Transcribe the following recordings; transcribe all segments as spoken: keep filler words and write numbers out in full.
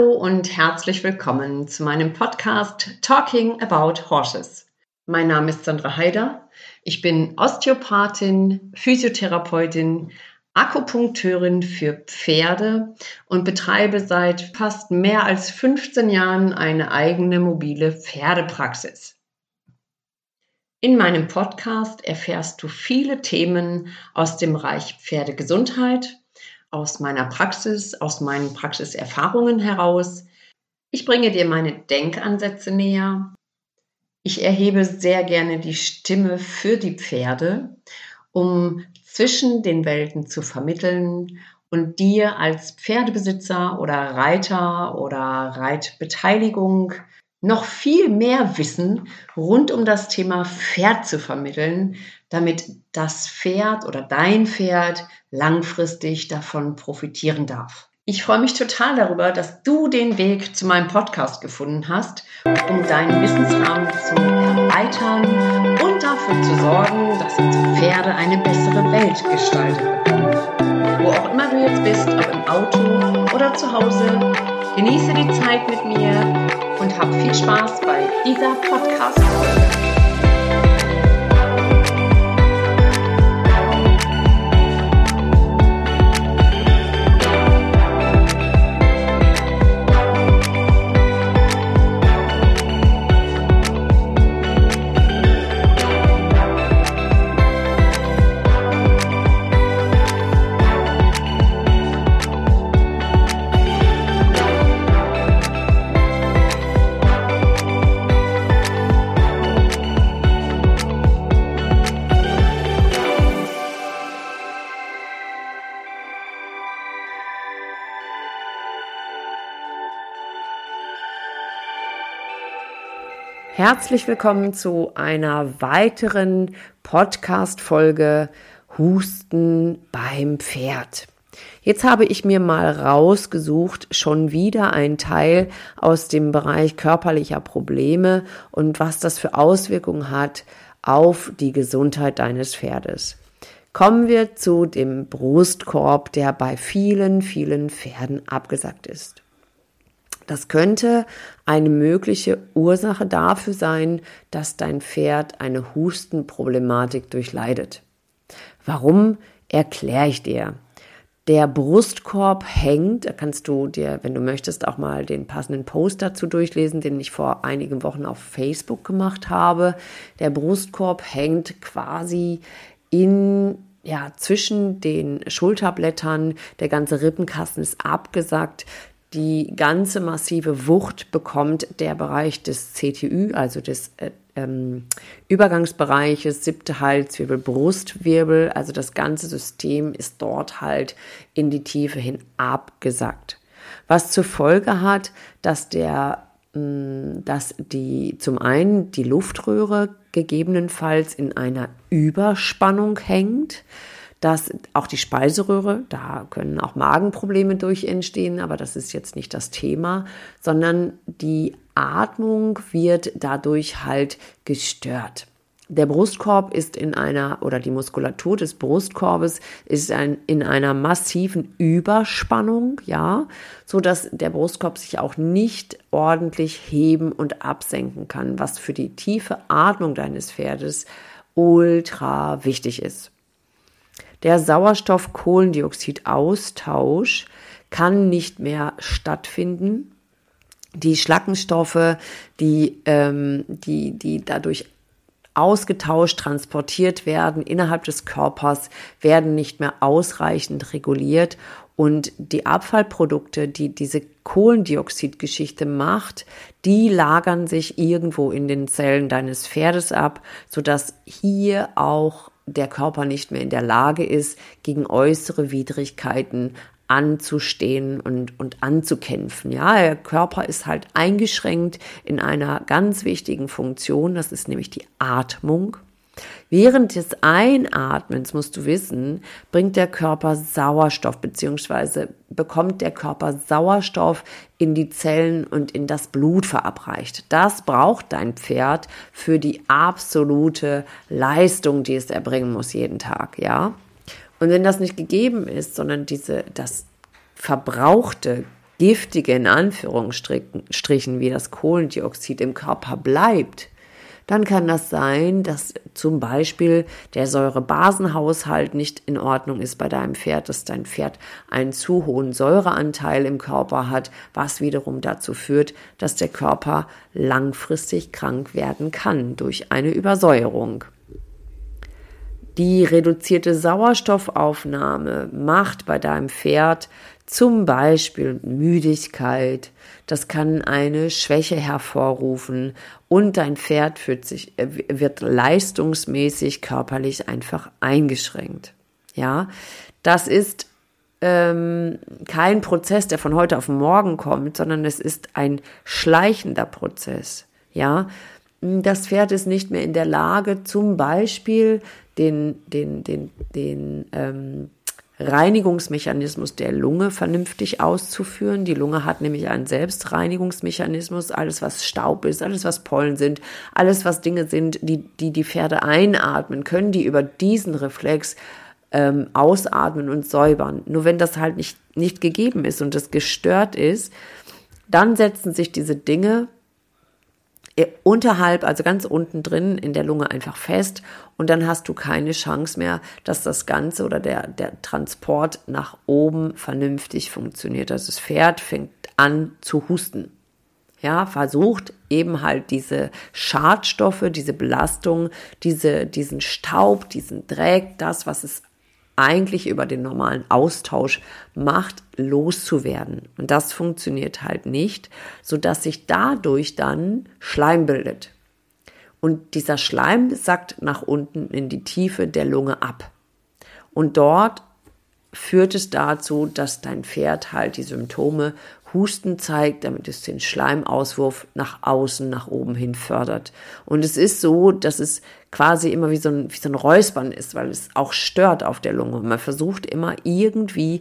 Hallo und herzlich willkommen zu meinem Podcast Talking About Horses. Mein Name ist Sandra Haider. Ich bin Osteopathin, Physiotherapeutin, Akupunkteurin für Pferde und betreibe seit fast mehr als fünfzehn Jahren eine eigene mobile Pferdepraxis. In meinem Podcast erfährst du viele Themen aus dem Bereich Pferdegesundheit, aus meiner Praxis, aus meinen Praxiserfahrungen heraus. Ich bringe dir meine Denkansätze näher. Ich erhebe sehr gerne die Stimme für die Pferde, um zwischen den Welten zu vermitteln und dir als Pferdebesitzer oder Reiter oder Reitbeteiligung noch viel mehr Wissen rund um das Thema Pferd zu vermitteln, damit das Pferd oder dein Pferd langfristig davon profitieren darf. Ich freue mich total darüber, dass du den Weg zu meinem Podcast gefunden hast, um deinen Wissensrahmen zu erweitern und dafür zu sorgen, dass unsere Pferde eine bessere Welt gestaltet bekommen. Wo auch immer du jetzt bist, ob im Auto oder zu Hause, genieße die Zeit mit mir und hab viel Spaß bei dieser Podcast-Folge. Herzlich willkommen zu einer weiteren Podcast-Folge Husten beim Pferd. Jetzt habe ich mir mal rausgesucht, schon wieder ein Teil aus dem Bereich körperlicher Probleme und was das für Auswirkungen hat auf die Gesundheit deines Pferdes. Kommen wir zu dem Brustkorb, der bei vielen, vielen Pferden abgesackt ist. Das könnte eine mögliche Ursache dafür sein, dass dein Pferd eine Hustenproblematik durchleidet. Warum, erkläre ich dir. Der Brustkorb hängt, da kannst du dir, wenn du möchtest, auch mal den passenden Post dazu durchlesen, den ich vor einigen Wochen auf Facebook gemacht habe. Der Brustkorb hängt quasi in ja, zwischen den Schulterblättern, der ganze Rippenkasten ist abgesackt. Die ganze massive Wucht bekommt der Bereich des C T Ü, also des äh, ähm, Übergangsbereiches, siebte Halswirbel, Brustwirbel, also das ganze System ist dort halt in die Tiefe hin abgesackt. Was zur Folge hat, dass der, mh, dass die, zum einen die Luftröhre gegebenenfalls in einer Überspannung hängt, dass auch die Speiseröhre, da können auch Magenprobleme durch entstehen, aber das ist jetzt nicht das Thema, sondern die Atmung wird dadurch halt gestört. Der Brustkorb ist in einer, oder die Muskulatur des Brustkorbes ist ein, in einer massiven Überspannung, ja, so dass der Brustkorb sich auch nicht ordentlich heben und absenken kann, was für die tiefe Atmung deines Pferdes ultra wichtig ist. Der Sauerstoff-Kohlendioxid-Austausch kann nicht mehr stattfinden. Die Schlackenstoffe, die, ähm, die, die dadurch ausgetauscht, transportiert werden innerhalb des Körpers, werden nicht mehr ausreichend reguliert. Und die Abfallprodukte, die diese Kohlendioxidgeschichte macht, die lagern sich irgendwo in den Zellen deines Pferdes ab, sodass hier auch der Körper nicht mehr in der Lage ist, gegen äußere Widrigkeiten anzustehen und, und anzukämpfen. Ja, der Körper ist halt eingeschränkt in einer ganz wichtigen Funktion, das ist nämlich die Atmung. Während des Einatmens, musst du wissen, bringt der Körper Sauerstoff bzw. bekommt der Körper Sauerstoff in die Zellen und in das Blut verabreicht. Das braucht dein Pferd für die absolute Leistung, die es erbringen muss jeden Tag, ja. Und wenn das nicht gegeben ist, sondern diese, das verbrauchte Giftige in Anführungsstrichen wie das Kohlendioxid im Körper bleibt, dann kann das sein, dass zum Beispiel der Säurebasenhaushalt nicht in Ordnung ist bei deinem Pferd, dass dein Pferd einen zu hohen Säureanteil im Körper hat, was wiederum dazu führt, dass der Körper langfristig krank werden kann durch eine Übersäuerung. Die reduzierte Sauerstoffaufnahme macht bei deinem Pferd zum Beispiel Müdigkeit, das kann eine Schwäche hervorrufen und dein Pferd fühlt sich, wird leistungsmäßig körperlich einfach eingeschränkt. Ja, das ist ähm, kein Prozess, der von heute auf morgen kommt, sondern es ist ein schleichender Prozess. Ja, das Pferd ist nicht mehr in der Lage, zum Beispiel den, den, den, den ähm, Reinigungsmechanismus der Lunge vernünftig auszuführen. Die Lunge hat nämlich einen Selbstreinigungsmechanismus. Alles, was Staub ist, alles, was Pollen sind, alles, was Dinge sind, die die, die Pferde einatmen, können die über diesen Reflex ähm, ausatmen und säubern. Nur wenn das halt nicht, nicht gegeben ist und das gestört ist, dann setzen sich diese Dinge unterhalb, also ganz unten drin in der Lunge einfach fest und dann hast du keine Chance mehr, dass das Ganze oder der, der Transport nach oben vernünftig funktioniert. Also das Pferd fängt an zu husten. Ja, versucht eben halt diese Schadstoffe, diese Belastung, diese, diesen Staub, diesen Dreck, das, was es eigentlich über den normalen Austausch macht, loszuwerden. Und das funktioniert halt nicht, sodass sich dadurch dann Schleim bildet. Und dieser Schleim sackt nach unten in die Tiefe der Lunge ab. Und dort führt es dazu, dass dein Pferd halt die Symptome Husten zeigt, damit es den Schleimauswurf nach außen, nach oben hin fördert. Und es ist so, dass es quasi immer wie so ein, wie so ein Räuspern ist, weil es auch stört auf der Lunge. Man versucht immer irgendwie,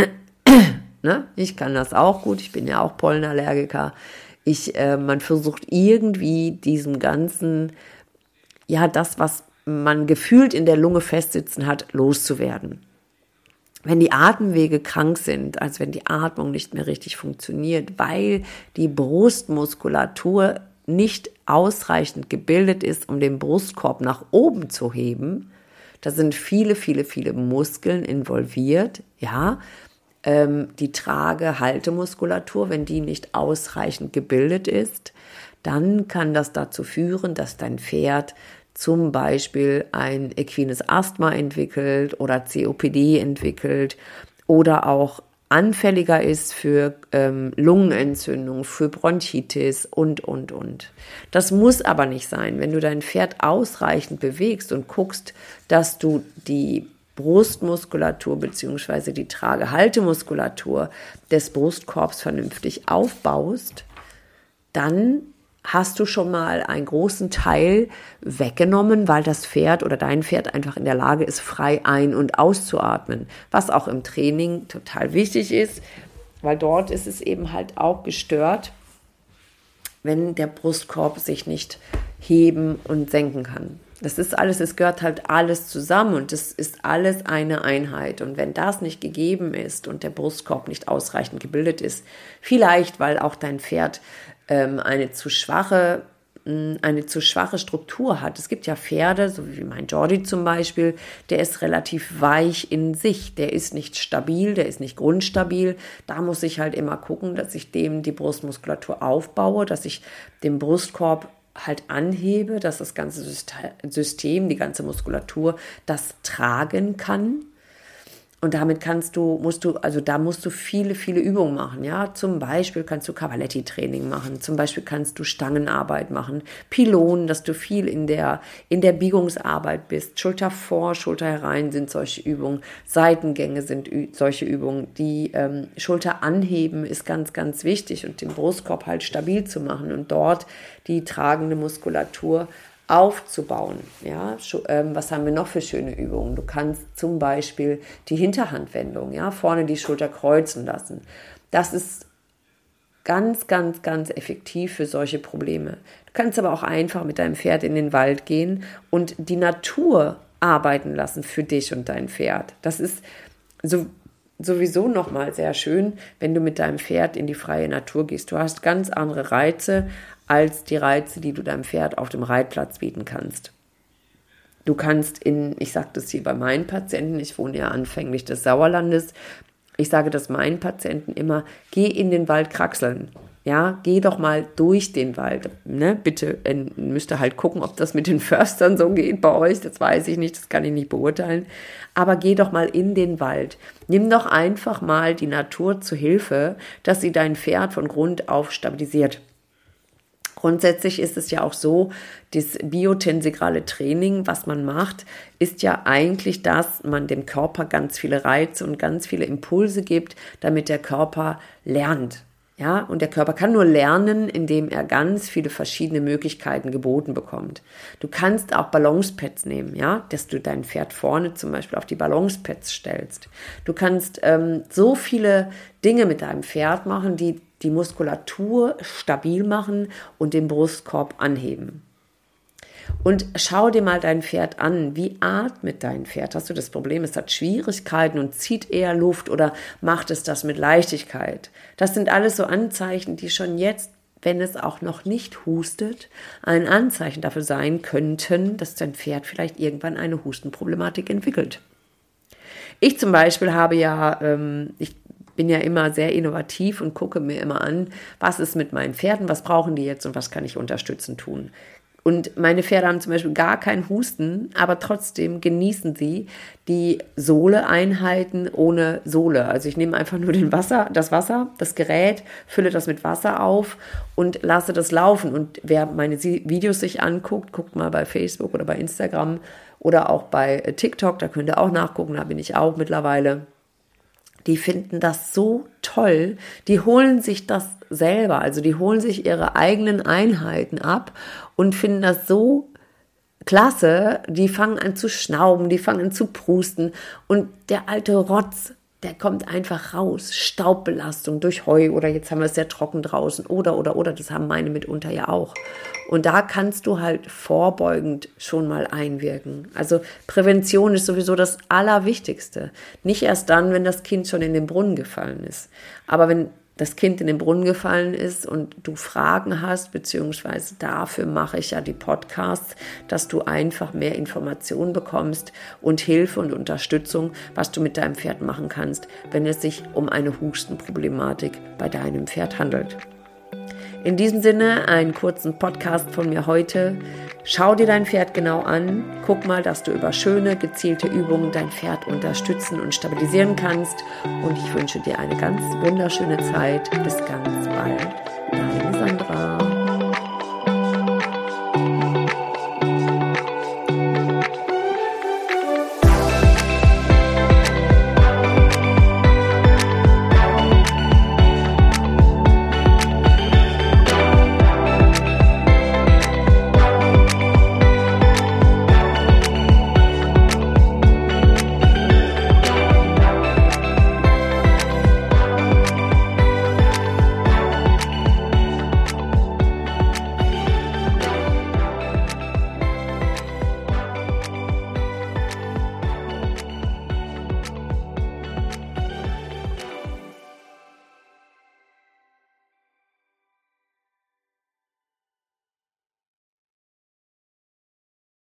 ne, ich kann das auch gut, ich bin ja auch Pollenallergiker, ich, äh, man versucht irgendwie diesen ganzen, ja, das, was man gefühlt in der Lunge festsitzen hat, loszuwerden. Wenn die Atemwege krank sind, also wenn die Atmung nicht mehr richtig funktioniert, weil die Brustmuskulatur nicht ausreichend gebildet ist, um den Brustkorb nach oben zu heben, da sind viele, viele, viele Muskeln involviert, ja, ähm, die Trage-Haltemuskulatur, wenn die nicht ausreichend gebildet ist, dann kann das dazu führen, dass dein Pferd zum Beispiel ein equines Asthma entwickelt oder C O P D entwickelt oder auch anfälliger ist für ähm, Lungenentzündung, für Bronchitis und, und, und. Das muss aber nicht sein. Wenn du dein Pferd ausreichend bewegst und guckst, dass du die Brustmuskulatur bzw. die Trage-Haltemuskulatur des Brustkorbs vernünftig aufbaust, dann hast du schon mal einen großen Teil weggenommen, weil das Pferd oder dein Pferd einfach in der Lage ist, frei ein- und auszuatmen, was auch im Training total wichtig ist, weil dort ist es eben halt auch gestört, wenn der Brustkorb sich nicht heben und senken kann. Das ist alles, es gehört halt alles zusammen und es ist alles eine Einheit. Und wenn das nicht gegeben ist und der Brustkorb nicht ausreichend gebildet ist, vielleicht weil auch dein Pferd ähm, eine zu schwache, mh, eine zu schwache Struktur hat. Es gibt ja Pferde, so wie mein Jordi zum Beispiel, der ist relativ weich in sich. Der ist nicht stabil, der ist nicht grundstabil. Da muss ich halt immer gucken, dass ich dem die Brustmuskulatur aufbaue, dass ich den Brustkorb halt anhebe, dass das ganze System, die ganze Muskulatur das tragen kann. Und damit kannst du, musst du, also da musst du viele, viele Übungen machen, ja. Zum Beispiel kannst du Cavaletti-Training machen, zum Beispiel kannst du Stangenarbeit machen, Pylonen, dass du viel in der, in der Biegungsarbeit bist. Schulter vor, Schulter herein sind solche Übungen, Seitengänge sind ü- solche Übungen. Die ähm, Schulter anheben ist ganz, ganz wichtig und den Brustkorb halt stabil zu machen und dort die tragende Muskulatur aufzubauen. Ja, was haben wir noch für schöne Übungen? Du kannst zum Beispiel die Hinterhandwendung, ja, vorne die Schulter kreuzen lassen. Das ist ganz, ganz, ganz effektiv für solche Probleme. Du kannst aber auch einfach mit deinem Pferd in den Wald gehen und die Natur arbeiten lassen für dich und dein Pferd. Das ist so, sowieso nochmal sehr schön, wenn du mit deinem Pferd in die freie Natur gehst. Du hast ganz andere Reize als die Reize, die du deinem Pferd auf dem Reitplatz bieten kannst. Du kannst in, ich sage das hier bei meinen Patienten, ich wohne ja anfänglich des Sauerlandes, ich sage das meinen Patienten immer, geh in den Wald kraxeln. Ja, geh doch mal durch den Wald. Ne? Bitte äh, müsst ihr halt gucken, ob das mit den Förstern so geht bei euch. Das weiß ich nicht, das kann ich nicht beurteilen. Aber geh doch mal in den Wald. Nimm doch einfach mal die Natur zu Hilfe, dass sie dein Pferd von Grund auf stabilisiert. Grundsätzlich ist es ja auch so, das biotensegrale Training, was man macht, ist ja eigentlich, dass man dem Körper ganz viele Reize und ganz viele Impulse gibt, damit der Körper lernt. Ja, und der Körper kann nur lernen, indem er ganz viele verschiedene Möglichkeiten geboten bekommt. Du kannst auch Balancepads nehmen, ja, dass du dein Pferd vorne zum Beispiel auf die Balancepads stellst. Du kannst ähm, so viele Dinge mit deinem Pferd machen, die die Muskulatur stabil machen und den Brustkorb anheben. Und schau dir mal dein Pferd an. Wie atmet dein Pferd? Hast du das Problem, es hat Schwierigkeiten und zieht eher Luft oder macht es das mit Leichtigkeit? Das sind alles so Anzeichen, die schon jetzt, wenn es auch noch nicht hustet, ein Anzeichen dafür sein könnten, dass dein Pferd vielleicht irgendwann eine Hustenproblematik entwickelt. Ich zum Beispiel habe ja, ähm, ich bin ja immer sehr innovativ und gucke mir immer an, was ist mit meinen Pferden, was brauchen die jetzt und was kann ich unterstützend tun. Und meine Pferde haben zum Beispiel gar keinen Husten, aber trotzdem genießen sie die Sohle-Einheiten ohne Sohle. Also ich nehme einfach nur den Wasser, das Wasser, das Gerät, fülle das mit Wasser auf und lasse das laufen. Und wer meine Videos sich anguckt, guckt mal bei Facebook oder bei Instagram oder auch bei TikTok, da könnt ihr auch nachgucken, da bin ich auch mittlerweile. Die finden das so toll, die holen sich das selber, also die holen sich ihre eigenen Einheiten ab und finden das so klasse, die fangen an zu schnauben, die fangen an zu prusten und der alte Rotz, der kommt einfach raus, Staubbelastung durch Heu oder jetzt haben wir es sehr trocken draußen oder, oder, oder, das haben meine mitunter ja auch. Und da kannst du halt vorbeugend schon mal einwirken. Also Prävention ist sowieso das Allerwichtigste. Nicht erst dann, wenn das Kind schon in den Brunnen gefallen ist. Aber wenn das Kind in den Brunnen gefallen ist und du Fragen hast, beziehungsweise dafür mache ich ja die Podcasts, dass du einfach mehr Informationen bekommst und Hilfe und Unterstützung, was du mit deinem Pferd machen kannst, wenn es sich um eine Hustenproblematik bei deinem Pferd handelt. In diesem Sinne einen kurzen Podcast von mir heute. Schau dir dein Pferd genau an. Guck mal, dass du über schöne, gezielte Übungen dein Pferd unterstützen und stabilisieren kannst. Und ich wünsche dir eine ganz wunderschöne Zeit. Bis ganz bald.